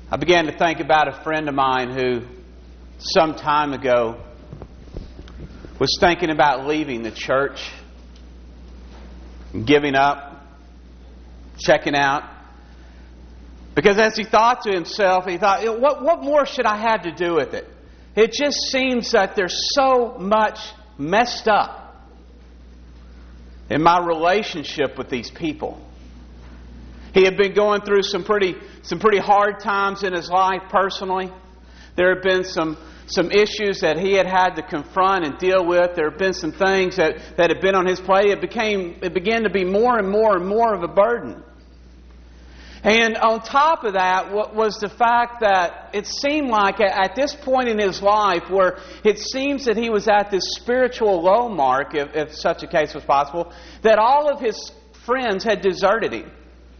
I began to think about a friend of mine who, some time ago, was thinking about leaving the church, giving up, checking out. Because as he thought to himself, he thought, what more should I have to do with it? It just seems that there's so much messed up in my relationship with these people. He had been going through some pretty hard times in his life personally. There had been some issues that he had to confront and deal with. There had been some things that had been on his plate. It began to be more and more and more of a burden. And on top of that was the fact that it seemed like at this point in his life where it seems that he was at this spiritual low mark, if such a case was possible, that all of his friends had deserted him.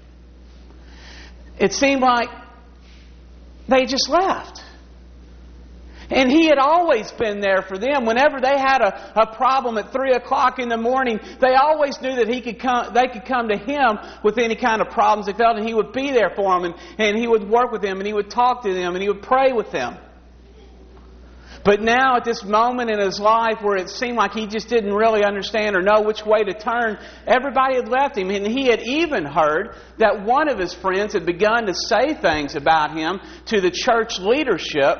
It seemed like they just left. And he had always been there for them. Whenever they had a problem at 3 o'clock in the morning, they always knew that they could come to him with any kind of problems they felt, and he would be there for them, and he would work with them, and he would talk to them, and he would pray with them. But now at this moment in his life where it seemed like he just didn't really understand or know which way to turn, everybody had left him. And he had even heard that one of his friends had begun to say things about him to the church leadership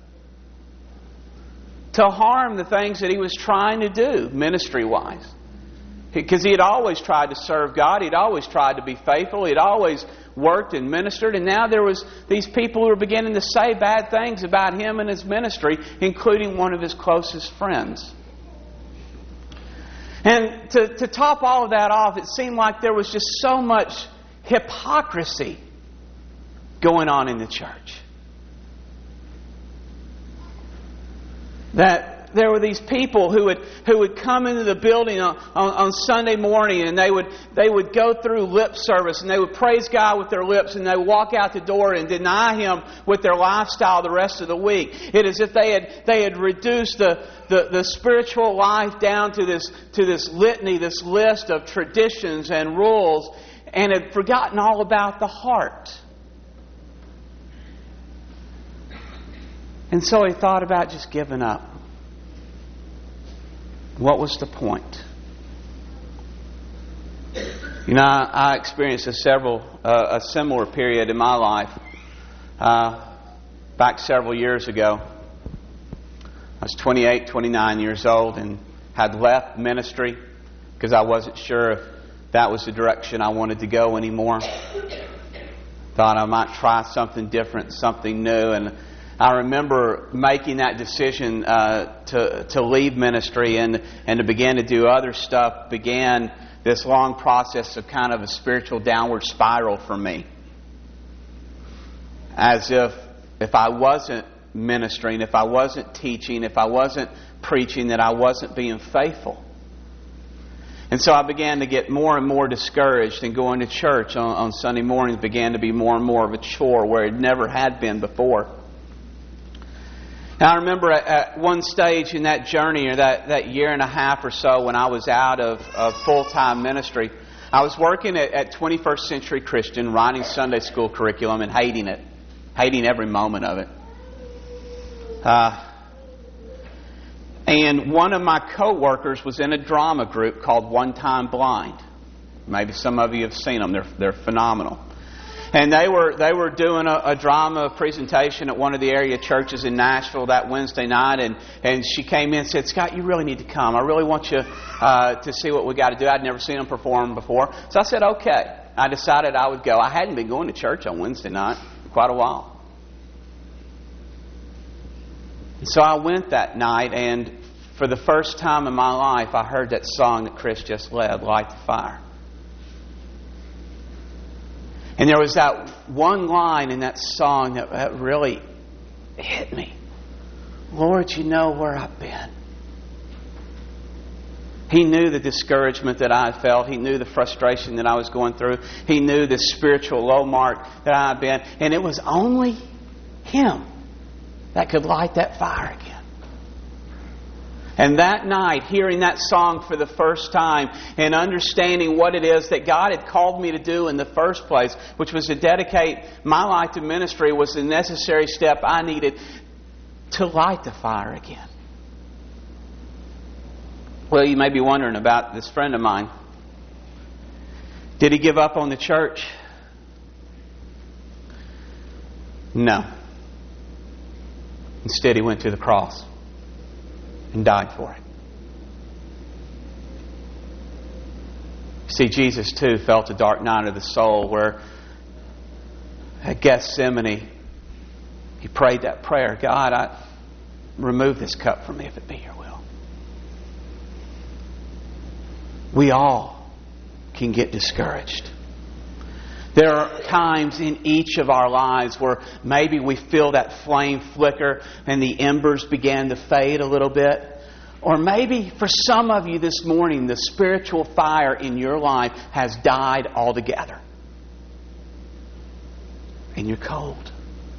to harm the things that he was trying to do ministry-wise. Because he had always tried to serve God. He'd always tried to be faithful. He'd always worked and ministered. And now there was these people who were beginning to say bad things about him and his ministry, including one of his closest friends. And to top all of that off, it seemed like there was just so much hypocrisy going on in the church. That there were these people who would come into the building on Sunday morning, and they would go through lip service, and they would praise God with their lips, and they would walk out the door and deny Him with their lifestyle the rest of the week. It is as if they had reduced the spiritual life down to this litany, this list of traditions and rules, and had forgotten all about the heart. And so he thought about just giving up. What was the point? You know, I experienced a similar period in my life back several years ago. I was 28, 29 years old and had left ministry because I wasn't sure if that was the direction I wanted to go anymore. Thought I might try something different, something new, and I remember making that decision to leave ministry and to begin to do other stuff. Began this long process of kind of a spiritual downward spiral for me. As if I wasn't ministering, if I wasn't teaching, if I wasn't preaching, that I wasn't being faithful. And so I began to get more and more discouraged, and going to church on Sunday mornings began to be more and more of a chore where it never had been before. Now, I remember at one stage in that journey, or that year and a half or so, when I was out of full-time ministry, I was working at 21st Century Christian, writing Sunday school curriculum and hating it. Hating every moment of it. And one of my co-workers was in a drama group called One Time Blind. Maybe some of you have seen them. They're phenomenal. And they were doing a drama presentation at one of the area churches in Nashville that Wednesday night, and she came in and said, "Scott, you really need to come. I really want you to see what we got to do." I'd never seen them perform before. So I said, okay. I decided I would go. I hadn't been going to church on Wednesday night for quite a while. And so I went that night, and for the first time in my life, I heard that song that Chris just led, Light the Fire. And there was that one line in that song that really hit me. Lord, you know where I've been. He knew the discouragement that I felt. He knew the frustration that I was going through. He knew the spiritual low mark that I had been. And it was only Him that could light that fire again. And that night, hearing that song for the first time and understanding what it is that God had called me to do in the first place, which was to dedicate my life to ministry, was the necessary step I needed to light the fire again. Well, you may be wondering about this friend of mine. Did he give up on the church? No. Instead, he went to the cross and died for it. See, Jesus too felt a dark night of the soul where at Gethsemane he prayed that prayer, God, remove this cup from me if it be your will. We all can get discouraged. There are times in each of our lives where maybe we feel that flame flicker and the embers began to fade a little bit. Or maybe for some of you this morning, the spiritual fire in your life has died altogether. And you're cold.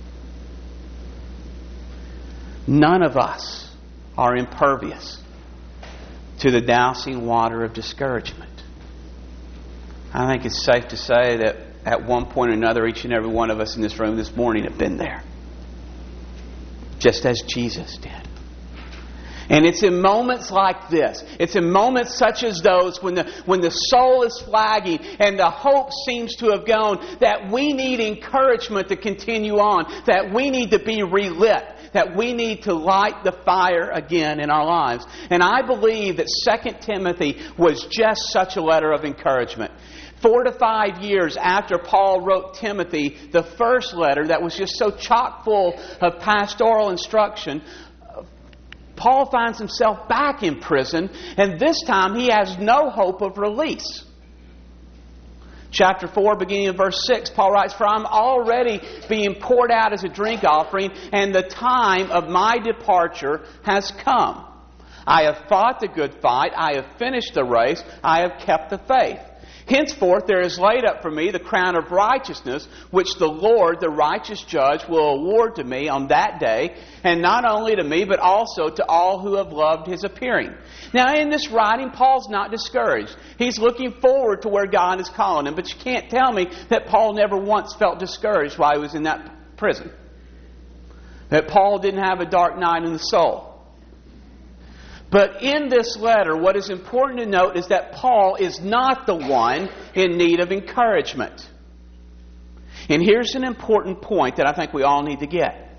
None of us are impervious to the dousing water of discouragement. I think it's safe to say that at one point or another, each and every one of us in this room this morning have been there. Just as Jesus did. And it's in moments like this, it's in moments such as those when the soul is flagging and the hope seems to have gone, that we need encouragement to continue on, that we need to be relit, that we need to light the fire again in our lives. And I believe that 2 Timothy was just such a letter of encouragement. 4 to 5 years after Paul wrote Timothy, the first letter that was just so chock full of pastoral instruction, Paul finds himself back in prison, and this time he has no hope of release. Chapter 4, beginning in verse 6, Paul writes, "For I'm already being poured out as a drink offering, and the time of my departure has come. I have fought the good fight, I have finished the race, I have kept the faith. Henceforth there is laid up for me the crown of righteousness, which the Lord, the righteous judge, will award to me on that day, and not only to me, but also to all who have loved His appearing." Now in this writing, Paul's not discouraged. He's looking forward to where God is calling him. But you can't tell me that Paul never once felt discouraged while he was in that prison. That Paul didn't have a dark night in the soul. But in this letter, what is important to note is that Paul is not the one in need of encouragement. And here's an important point that I think we all need to get.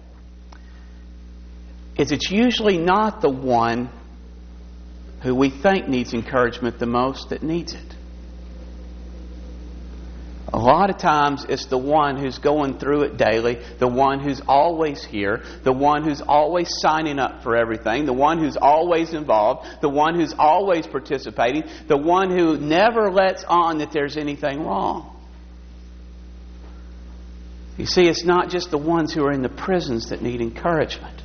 It's usually not the one who we think needs encouragement the most that needs it. A lot of times it's the one who's going through it daily, the one who's always here, the one who's always signing up for everything, the one who's always involved, the one who's always participating, the one who never lets on that there's anything wrong. You see, it's not just the ones who are in the prisons that need encouragement.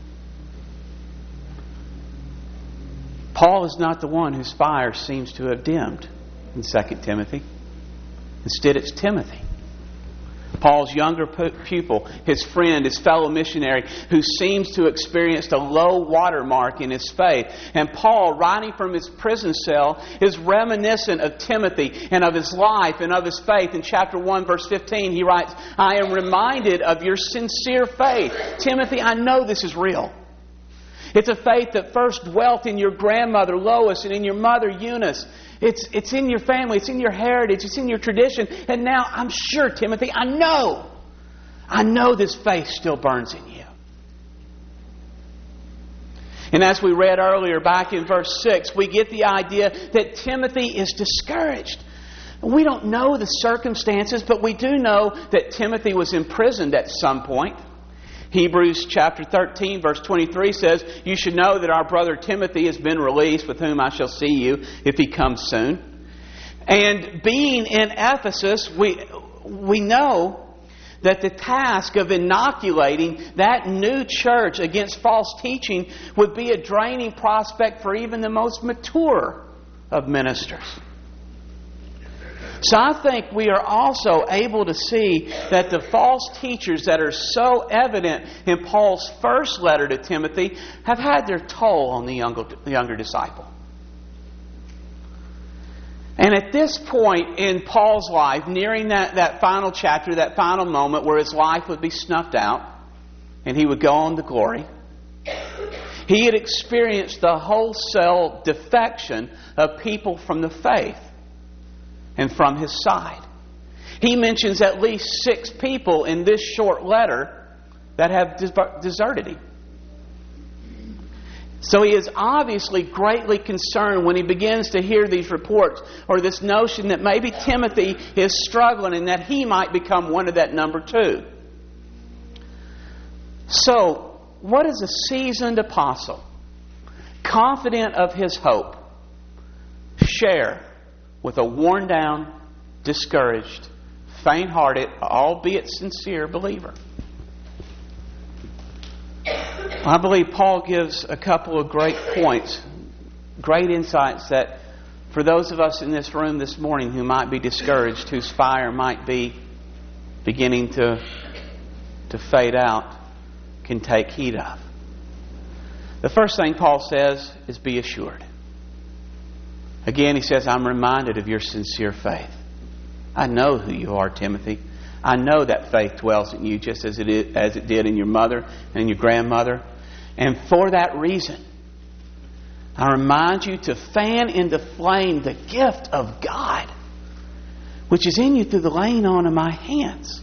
Paul is not the one whose fire seems to have dimmed in 2 Timothy. Instead, it's Timothy, Paul's younger pupil, his friend, his fellow missionary, who seems to have experienced a low watermark in his faith. And Paul, writing from his prison cell, is reminiscent of Timothy and of his life and of his faith. In chapter 1, verse 15, he writes, "I am reminded of your sincere faith." Timothy, I know this is real. It's a faith that first dwelt in your grandmother Lois and in your mother Eunice. It's in your family, it's in your heritage, it's in your tradition. And now I'm sure, Timothy, I know this faith still burns in you. And as we read earlier back in verse 6, we get the idea that Timothy is discouraged. We don't know the circumstances, but we do know that Timothy was imprisoned at some point. Hebrews chapter 13 verse 23 says, "You should know that our brother Timothy has been released, with whom I shall see you if he comes soon." And being in Ephesus, we know that the task of inoculating that new church against false teaching would be a draining prospect for even the most mature of ministers. So I think we are also able to see that the false teachers that are so evident in Paul's first letter to Timothy have had their toll on the younger disciple. And at this point in Paul's life, nearing that final chapter, that final moment where his life would be snuffed out and he would go on to glory, he had experienced the wholesale defection of people from the faith and from his side. He mentions at least 6 people in this short letter that have deserted him. So he is obviously greatly concerned when he begins to hear these reports, or this notion that maybe Timothy is struggling and that he might become one of that number 2. So, what does a seasoned apostle, confident of his hope, share with a worn down, discouraged, faint-hearted, albeit sincere believer? I believe Paul gives a couple of great points, great insights that for those of us in this room this morning who might be discouraged, whose fire might be beginning to fade out, can take heed of. The first thing Paul says is be assured. Again, he says, I'm reminded of your sincere faith. I know who you are, Timothy. I know that faith dwells in you just as it did in your mother and your grandmother. And for that reason, I remind you to fan into flame the gift of God, which is in you through the laying on of my hands.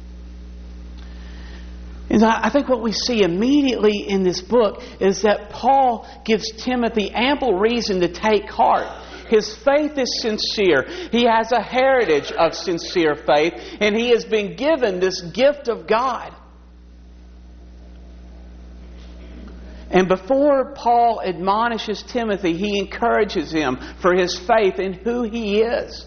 And I think what we see immediately in this book is that Paul gives Timothy ample reason to take heart. His faith is sincere. He has a heritage of sincere faith, and he has been given this gift of God. And before Paul admonishes Timothy, he encourages him for his faith in who he is.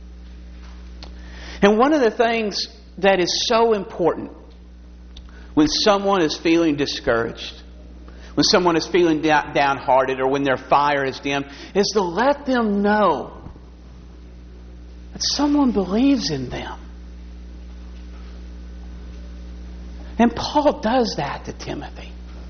And one of the things that is so important when someone is feeling discouraged, when someone is feeling downhearted, or when their fire is dim, is to let them know that someone believes in them. And Paul does that to Timothy.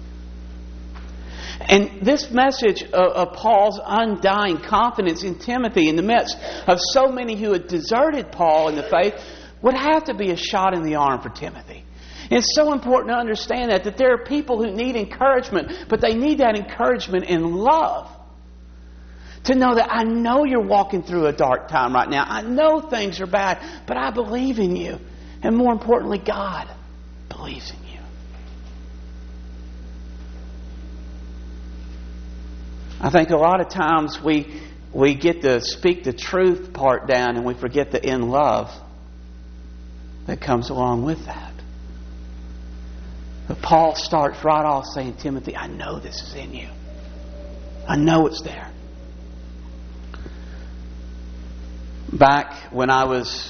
And this message of Paul's undying confidence in Timothy in the midst of so many who had deserted Paul in the faith would have to be a shot in the arm for Timothy. And it's so important to understand that there are people who need encouragement, but they need that encouragement in love. To know that I know you're walking through a dark time right now. I know things are bad, but I believe in you. And more importantly, God believes in you. I think a lot of times we get to speak the truth part down and we forget the in love that comes along with that. But Paul starts right off saying, Timothy, I know this is in you. I know it's there. Back when I was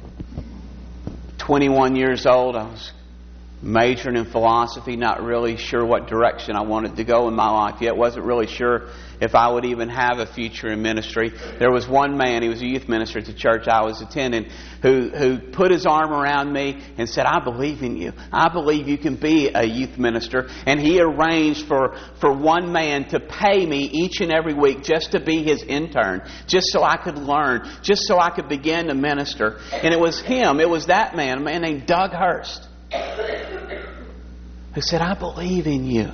21 years old, I was majoring in philosophy, not really sure what direction I wanted to go in my life yet. Wasn't really sure if I would even have a future in ministry. There was one man, he was a youth minister at the church I was attending, who put his arm around me and said, I believe in you. I believe you can be a youth minister. And he arranged for one man to pay me each and every week just to be his intern, just so I could learn, just so I could begin to minister. And it was him, it was that man, a man named Doug Hurst, who said, I believe in you.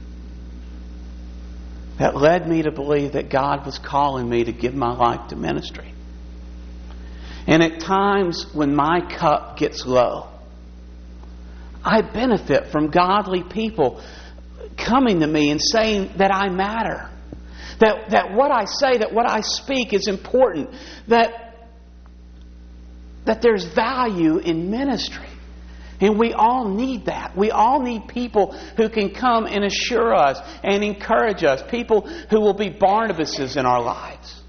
That led me to believe that God was calling me to give my life to ministry. And at times when my cup gets low, I benefit from godly people coming to me and saying that I matter. That what I say, that what I speak is important. That there's value in ministry. And we all need that. We all need people who can come and assure us and encourage us. People who will be Barnabases in our lives.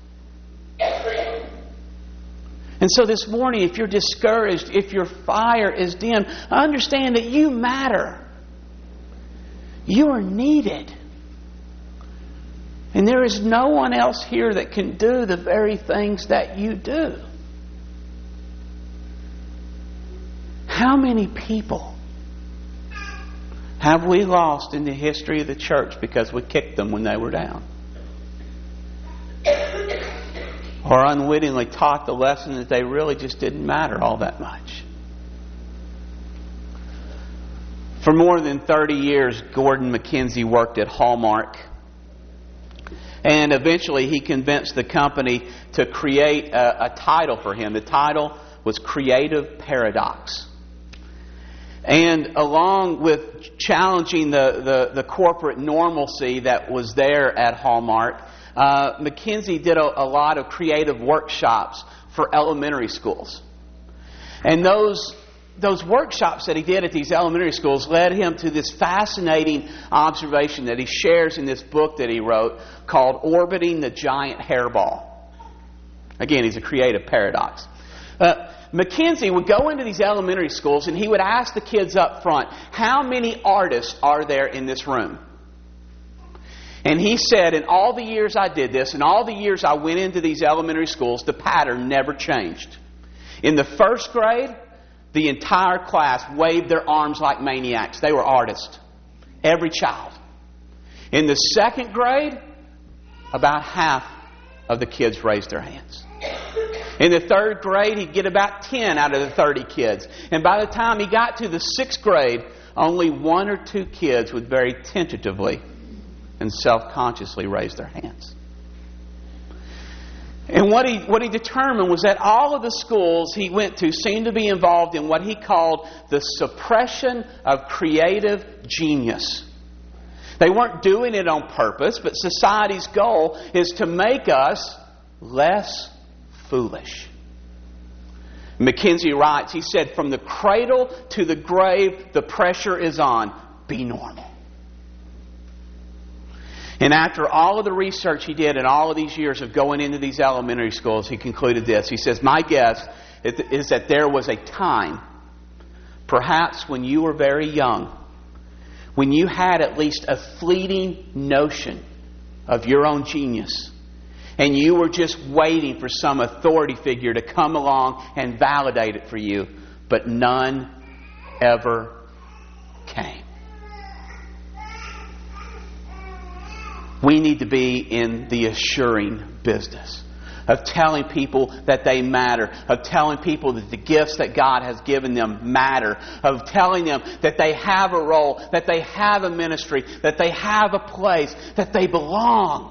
And so this morning, if you're discouraged, if your fire is dim, understand that you matter. You are needed. And there is no one else here that can do the very things that you do. How many people have we lost in the history of the church because we kicked them when they were down? Or unwittingly taught the lesson that they really just didn't matter all that much? For more than 30 years, Gordon MacKenzie worked at Hallmark. And eventually he convinced the company to create a title for him. The title was Creative Paradox. And along with challenging the corporate normalcy that was there at Hallmark, MacKenzie did a lot of creative workshops for elementary schools. And those workshops that he did at these elementary schools led him to this fascinating observation that he shares in this book that he wrote called Orbiting the Giant Hairball. Again, he's a creative paradox. MacKenzie would go into these elementary schools and he would ask the kids up front, how many artists are there in this room? And he said, in all the years I did this, in all the years I went into these elementary schools, the pattern never changed. In the first grade, the entire class waved their arms like maniacs. They were artists. Every child. In the second grade, about half of the kids raised their hands. In the third grade, he'd get about 10 out of the 30 kids. And by the time he got to the sixth grade, only 1 or 2 kids would very tentatively and self-consciously raise their hands. And what he determined was that all of the schools he went to seemed to be involved in what he called the suppression of creative genius. They weren't doing it on purpose, but society's goal is to make us less foolish. MacKenzie writes, he said, from the cradle to the grave, the pressure is on. Be normal. And after all of the research he did and all of these years of going into these elementary schools, he concluded this. He says, my guess is that there was a time, perhaps when you were very young, when you had at least a fleeting notion of your own genius, and you were just waiting for some authority figure to come along and validate it for you, but none ever came. We need to be in the assuring business of telling people that they matter, of telling people that the gifts that God has given them matter, of telling them that they have a role, that they have a ministry, that they have a place, that they belong,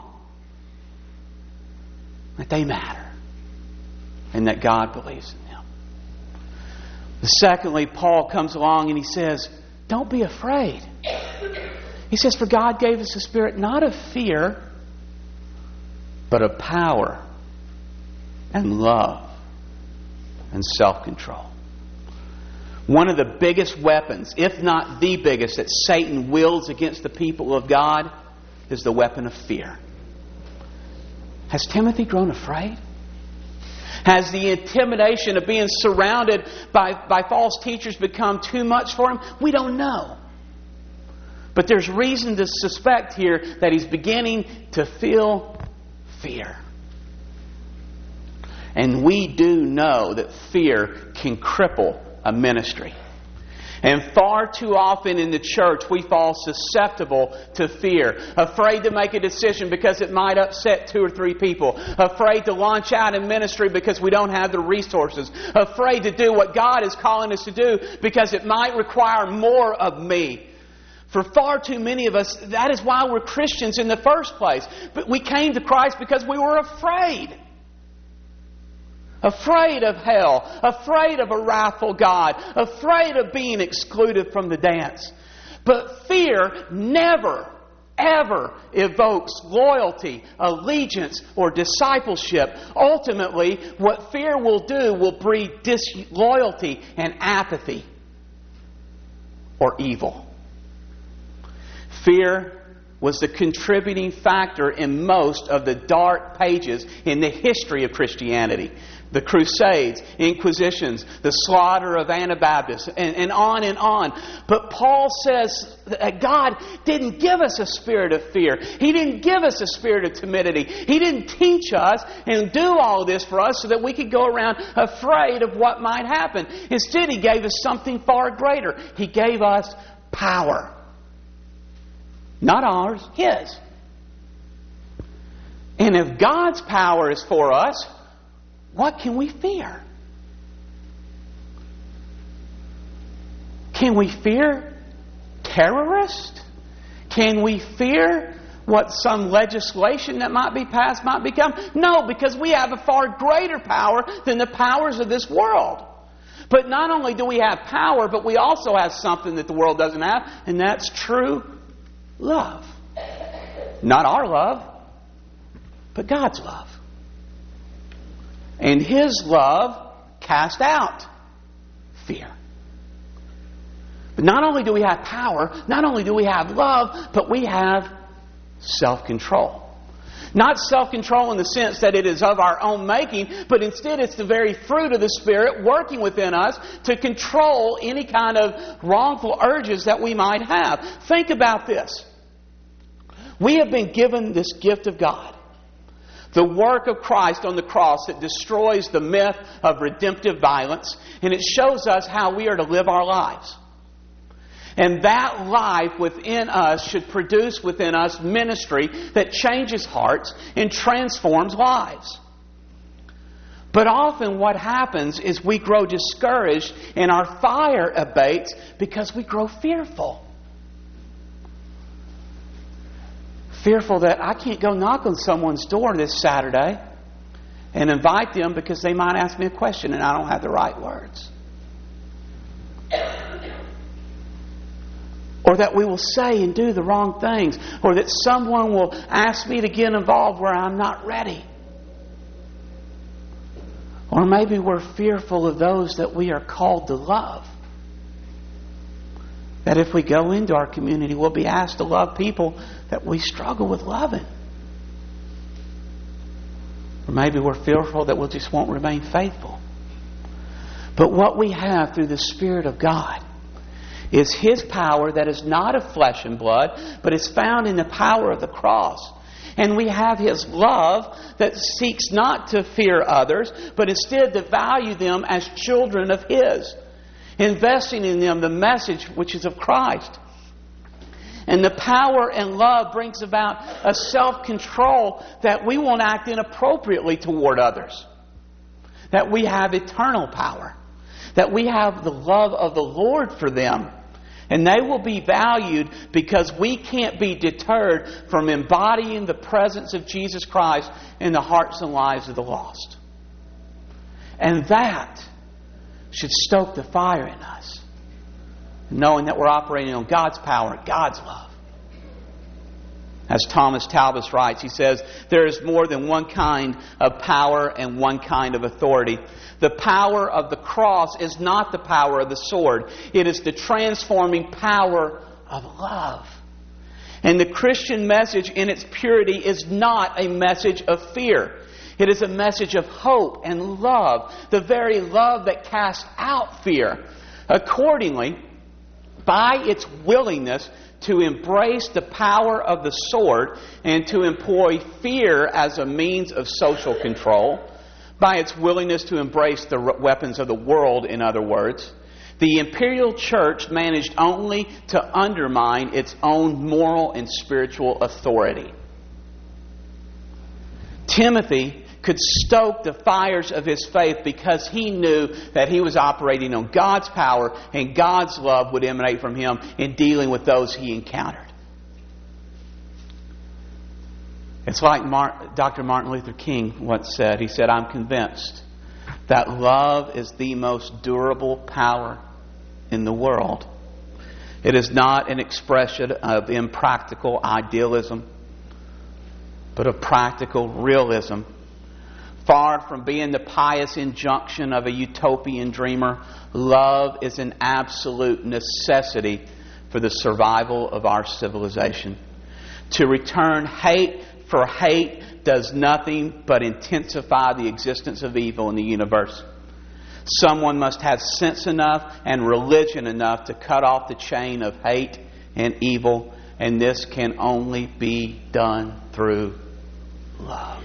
that they matter, and that God believes in them. Secondly, Paul comes along and he says, don't be afraid. He says, for God gave us a spirit not of fear, but of power and love and self-control. One of the biggest weapons, if not the biggest, that Satan wields against the people of God is the weapon of fear. Has Timothy grown afraid? Has the intimidation of being surrounded by false teachers become too much for him? We don't know. But there's reason to suspect here that he's beginning to feel fear. And we do know that fear can cripple a ministry. And far too often in the church we fall susceptible to fear. Afraid to make a decision because it might upset 2 or 3 people. Afraid to launch out in ministry because we don't have the resources. Afraid to do what God is calling us to do because it might require more of me. For far too many of us, that is why we're Christians in the first place. But we came to Christ because we were afraid. Afraid of hell. Afraid of a wrathful God. Afraid of being excluded from the dance. But fear never, ever evokes loyalty, allegiance, or discipleship. Ultimately, what fear will do will breed disloyalty and apathy or evil. Fear was the contributing factor in most of the dark pages in the history of Christianity. The Crusades, Inquisitions, the slaughter of Anabaptists, and on and on. But Paul says that God didn't give us a spirit of fear. He didn't give us a spirit of timidity. He didn't teach us and do all of this for us so that we could go around afraid of what might happen. Instead, He gave us something far greater. He gave us power. Not ours, His. And if God's power is for us, what can we fear? Can we fear terrorists? Can we fear what some legislation that might be passed might become? No, because we have a far greater power than the powers of this world. But not only do we have power, but we also have something that the world doesn't have, and that's true love. Not our love, but God's love. And His love cast out fear. But not only do we have power, not only do we have love, but we have self-control. Not self-control in the sense that it is of our own making, but instead it's the very fruit of the Spirit working within us to control any kind of wrongful urges that we might have. Think about this. We have been given this gift of God. The work of Christ on the cross that destroys the myth of redemptive violence, and it shows us how we are to live our lives. And that life within us should produce within us ministry that changes hearts and transforms lives. But often what happens is we grow discouraged and our fire abates because we grow fearful. Fearful that I can't go knock on someone's door this Saturday and invite them because they might ask me a question and I don't have the right words. Or that we will say and do the wrong things. Or that someone will ask me to get involved where I'm not ready. Or maybe we're fearful of those that we are called to love. That if we go into our community, we'll be asked to love people that we struggle with loving. Or maybe we're fearful that we just won't remain faithful. But what we have through the Spirit of God is His power that is not of flesh and blood, but is found in the power of the cross. And we have His love that seeks not to fear others, but instead to value them as children of His. Investing in them the message which is of Christ. And the power and love brings about a self-control that we won't act inappropriately toward others. That we have eternal power. That we have the love of the Lord for them. And they will be valued because we can't be deterred from embodying the presence of Jesus Christ in the hearts and lives of the lost. And that should stoke the fire in us, knowing that we're operating on God's power, God's love. As Thomas Talbot writes, he says, there is more than one kind of power and one kind of authority. The power of the cross is not the power of the sword. It is the transforming power of love. And the Christian message in its purity is not a message of fear. It is a message of hope and love, the very love that casts out fear. Accordingly, by its willingness to embrace the power of the sword and to employ fear as a means of social control, by its willingness to embrace the weapons of the world, in other words, the imperial church managed only to undermine its own moral and spiritual authority. Timothy could stoke the fires of his faith because he knew that he was operating on God's power and God's love would emanate from him in dealing with those he encountered. It's like Dr. Martin Luther King once said. He said, I'm convinced that love is the most durable power in the world. It is not an expression of impractical idealism, but of practical realism. Far from being the pious injunction of a utopian dreamer, love is an absolute necessity for the survival of our civilization. To return hate for hate does nothing but intensify the existence of evil in the universe. Someone must have sense enough and religion enough to cut off the chain of hate and evil, and this can only be done through love.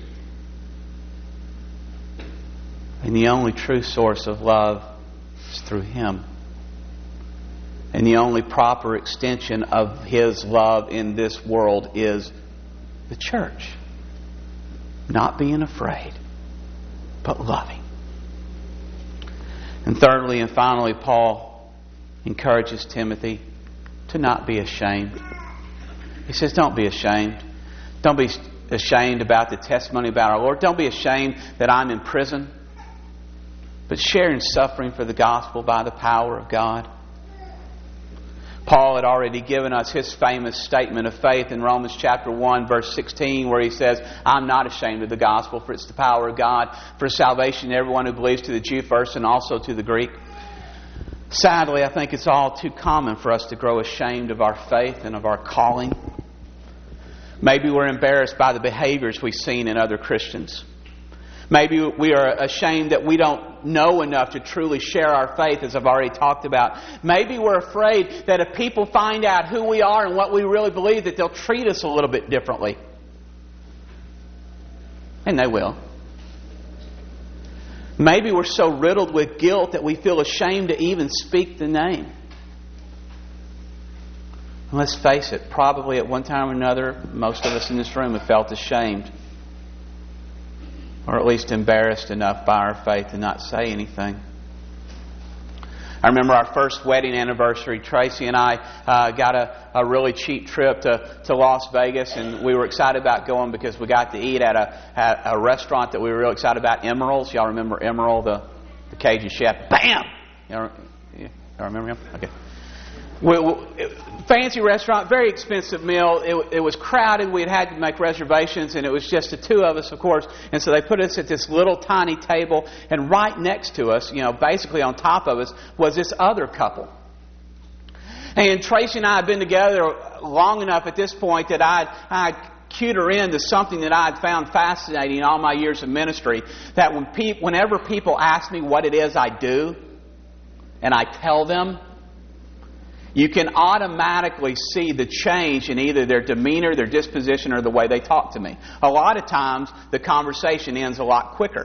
And the only true source of love is through Him. And the only proper extension of His love in this world is the church. Not being afraid, but loving. And thirdly and finally, Paul encourages Timothy to not be ashamed. He says, don't be ashamed. Don't be ashamed about the testimony about our Lord. Don't be ashamed that I'm in prison. But share in suffering for the gospel by the power of God. Paul had already given us his famous statement of faith in Romans chapter 1, verse 16, where he says, I'm not ashamed of the gospel, for it's the power of God for salvation to everyone who believes, to the Jew first and also to the Greek. Sadly, I think it's all too common for us to grow ashamed of our faith and of our calling. Maybe we're embarrassed by the behaviors we've seen in other Christians. Maybe we are ashamed that we don't know enough to truly share our faith, as I've already talked about. Maybe we're afraid that if people find out who we are and what we really believe, that they'll treat us a little bit differently. And they will. Maybe we're so riddled with guilt that we feel ashamed to even speak the name. And let's face it, probably at one time or another, most of us in this room have felt ashamed, or at least embarrassed enough by our faith to not say anything. I remember our first wedding anniversary. Tracy and I got a really cheap trip to Las Vegas, and we were excited about going because we got to eat at a restaurant that we were real excited about, Emeril's. Y'all remember Emeril, the Cajun chef? Bam! Y'all remember him? Okay. Fancy restaurant, very expensive meal. It was crowded. We had to make reservations, and it was just the two of us, of course. And so they put us at this little tiny table, and right next to us, basically on top of us, was this other couple. And Tracy and I had been together long enough at this point that I'd cued her into something that I'd found fascinating in all my years of ministry. That whenever people ask me what it is I do, and I tell them, you can automatically see the change in either their demeanor, their disposition, or the way they talk to me. A lot of times, the conversation ends a lot quicker.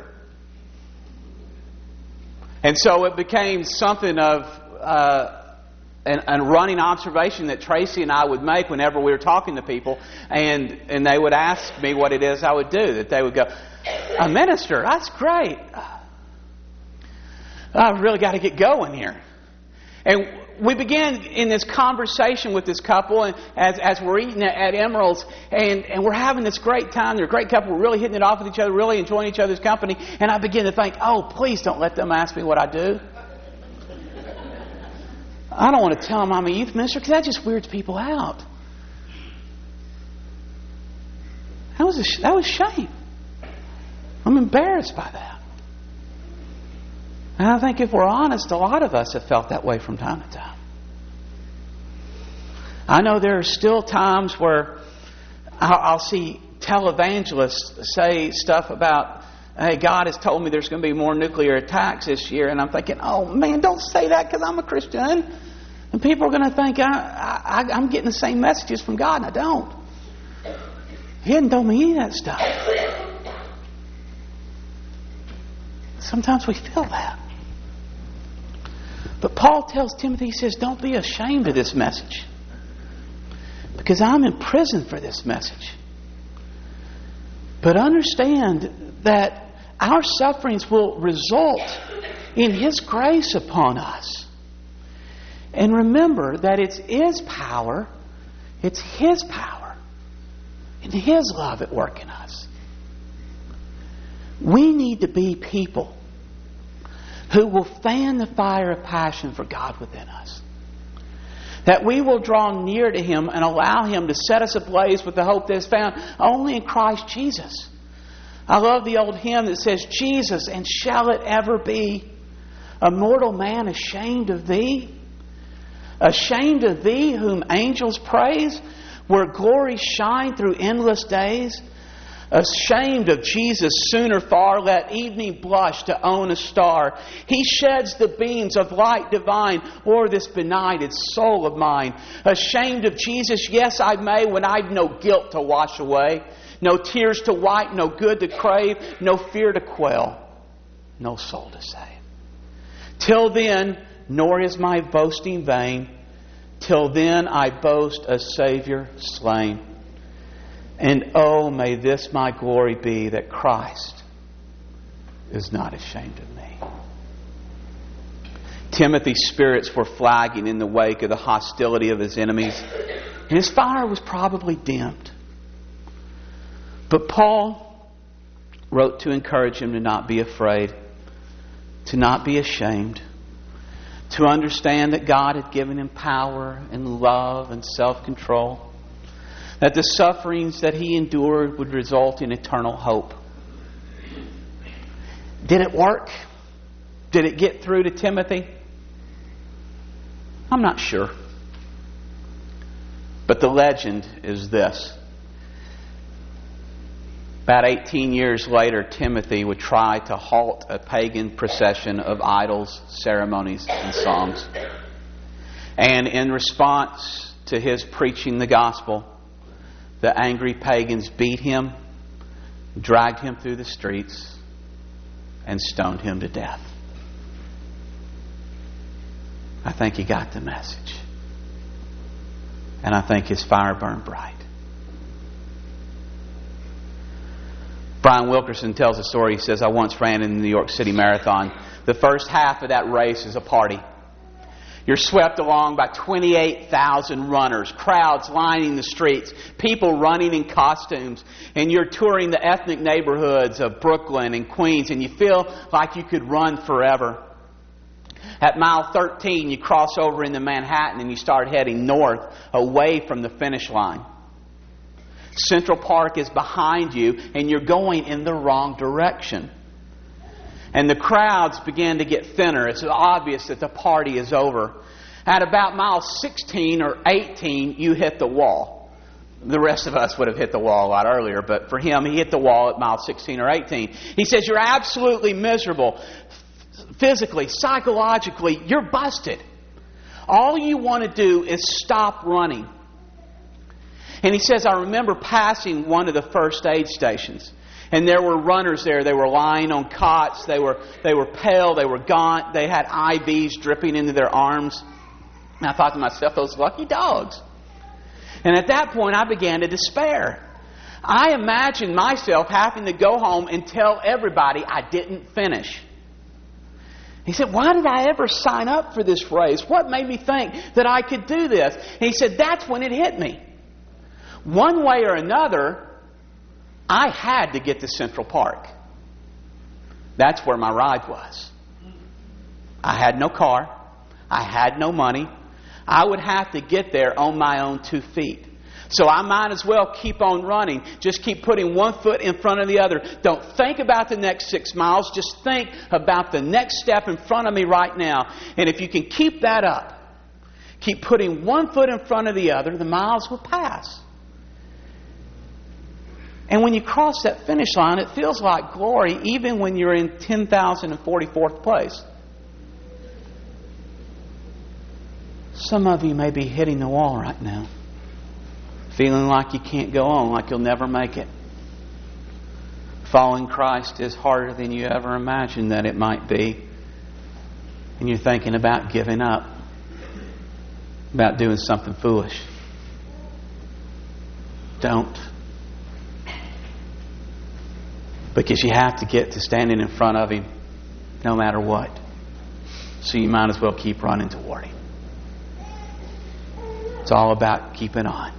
And so it became something of a running observation that Tracy and I would make whenever we were talking to people, and they would ask me what it is I would do. That they would go, "A minister? That's great. I've really got to get going here." And we began in this conversation with this couple, and as we're eating at Emeril's, and we're having this great time. They're a great couple. We're really hitting it off with each other, really enjoying each other's company. And I begin to think, oh, please don't let them ask me what I do. I don't want to tell them I'm a youth minister because that just weirds people out. That was shame. I'm embarrassed by that. And I think if we're honest, a lot of us have felt that way from time to time. I know there are still times where I'll see televangelists say stuff about, hey, God has told me there's going to be more nuclear attacks this year. And I'm thinking, oh, man, don't say that because I'm a Christian. And people are going to think I'm getting the same messages from God, and I don't. He hadn't told me any of that stuff. Sometimes we feel that. But Paul tells Timothy, he says, don't be ashamed of this message. Because I'm in prison for this message. But understand that our sufferings will result in His grace upon us. And remember that it's His power, and His love at work in us. We need to be people who will fan the fire of passion for God within us. That we will draw near to Him and allow Him to set us ablaze with the hope that is found only in Christ Jesus. I love the old hymn that says, Jesus, and shall it ever be a mortal man ashamed of Thee? Ashamed of Thee whom angels praise? where glory shine through endless days? Ashamed of Jesus sooner far, let evening blush to own a star. He sheds the beams of light divine o'er this benighted soul of mine. Ashamed of Jesus, yes I may, when I've no guilt to wash away, no tears to wipe, no good to crave, no fear to quell, no soul to save. Till then, nor is my boasting vain. Till then I boast a Savior slain. And oh, may this my glory be, that Christ is not ashamed of me. Timothy's spirits were flagging in the wake of the hostility of his enemies, and his fire was probably dimmed. But Paul wrote to encourage him to not be afraid, to not be ashamed, to understand that God had given him power and love and self-control, that the sufferings that he endured would result in eternal hope. Did it work? Did it get through to Timothy? I'm not sure. But the legend is this. About 18 years later, Timothy would try to halt a pagan procession of idols, ceremonies, and songs. And in response to his preaching the gospel, the angry pagans beat him, dragged him through the streets, and stoned him to death. I think he got the message. And I think his fire burned bright. Brian Wilkerson tells a story. He says, I once ran in the New York City Marathon. The first half of that race is a party. You're swept along by 28,000 runners, crowds lining the streets, people running in costumes, and you're touring the ethnic neighborhoods of Brooklyn and Queens, and you feel like you could run forever. At mile 13, you cross over into Manhattan and you start heading north away from the finish line. Central Park is behind you, and you're going in the wrong direction. And the crowds begin to get thinner. It's obvious that the party is over. At about mile 16 or 18, you hit the wall. The rest of us would have hit the wall a lot earlier, but for him, he hit the wall at mile 16 or 18. He says, you're absolutely miserable. Physically, psychologically, you're busted. All you want to do is stop running. And he says, I remember passing one of the first aid stations. And there were runners there. They were lying on cots. They were pale. They were gaunt. They had IVs dripping into their arms. And I thought to myself, those lucky dogs. And at that point, I began to despair. I imagined myself having to go home and tell everybody I didn't finish. He said, why did I ever sign up for this race? What made me think that I could do this? And he said, that's when it hit me. One way or another, I had to get to Central Park. That's where my ride was. I had no car. I had no money. I would have to get there on my own 2 feet. So I might as well keep on running. Just keep putting one foot in front of the other. Don't think about the next 6 miles. Just think about the next step in front of me right now. And if you can keep that up, keep putting one foot in front of the other, the miles will pass. And when you cross that finish line, it feels like glory even when you're in 10,044th place. Some of you may be hitting the wall right now, feeling like you can't go on, like you'll never make it. Following Christ is harder than you ever imagined that it might be. And you're thinking about giving up, about doing something foolish. Don't. Because you have to get to standing in front of Him no matter what. So you might as well keep running toward Him. It's all about keeping on.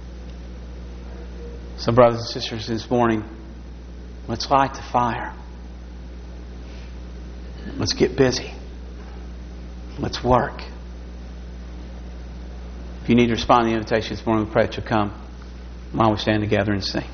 So brothers and sisters, this morning, let's light the fire. Let's get busy. Let's work. If you need to respond to the invitation this morning, we pray that you'll come while we stand together and sing.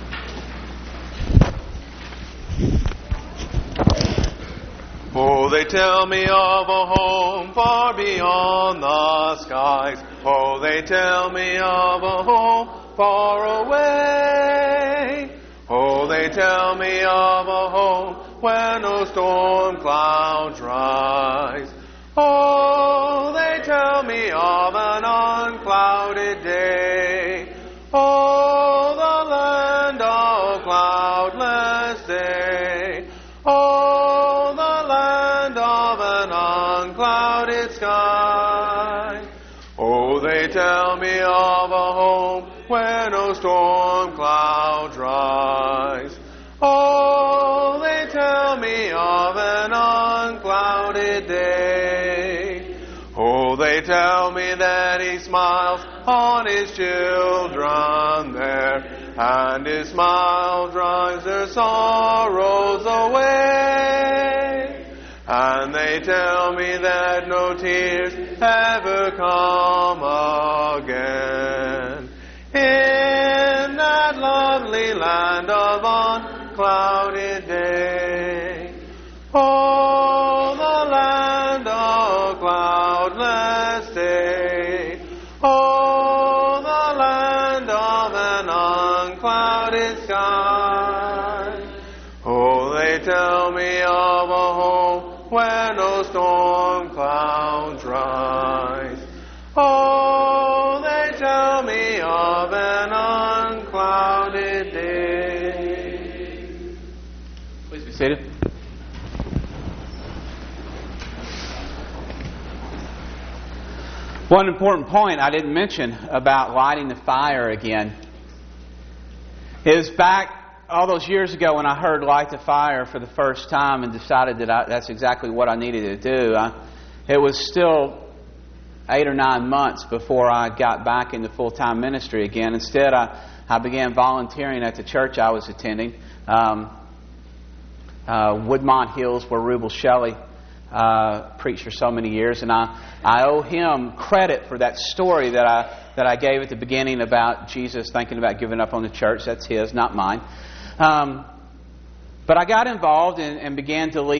Oh, they tell me of a home far beyond the skies. Oh, they tell me of a home far away. Oh, they tell me of a home where no storm clouds rise. Oh, they tell me of an unclouded day. Oh, the land of cloudless day. Oh, the land of an unclouded sky. Oh, they tell me of a home where no storm clouds rise. Oh, they tell me of an unclouded day. Oh, they tell me that He smiles on His children there, and His smile drives their sorrows away. And they tell me that no tears ever come again in that lovely land of unclouded day. Oh, the land of cloudless day. Oh, the land of an unclouded sky. Oh, they tell me of a home where no storm clouds rise. Oh, they tell me of an unclouded day. Please be seated. One important point I didn't mention about lighting the fire again is back all those years ago when I heard light the fire for the first time and decided that that's exactly what I needed to do. It was still 8 or 9 months before I got back into full-time ministry again. Instead, I began volunteering at the church I was attending, Woodmont Hills, where Rubel Shelley preached for so many years, and I owe him credit for that story that I gave at the beginning about Jesus thinking about giving up on the church. That's his, not mine. But I got involved and began to lead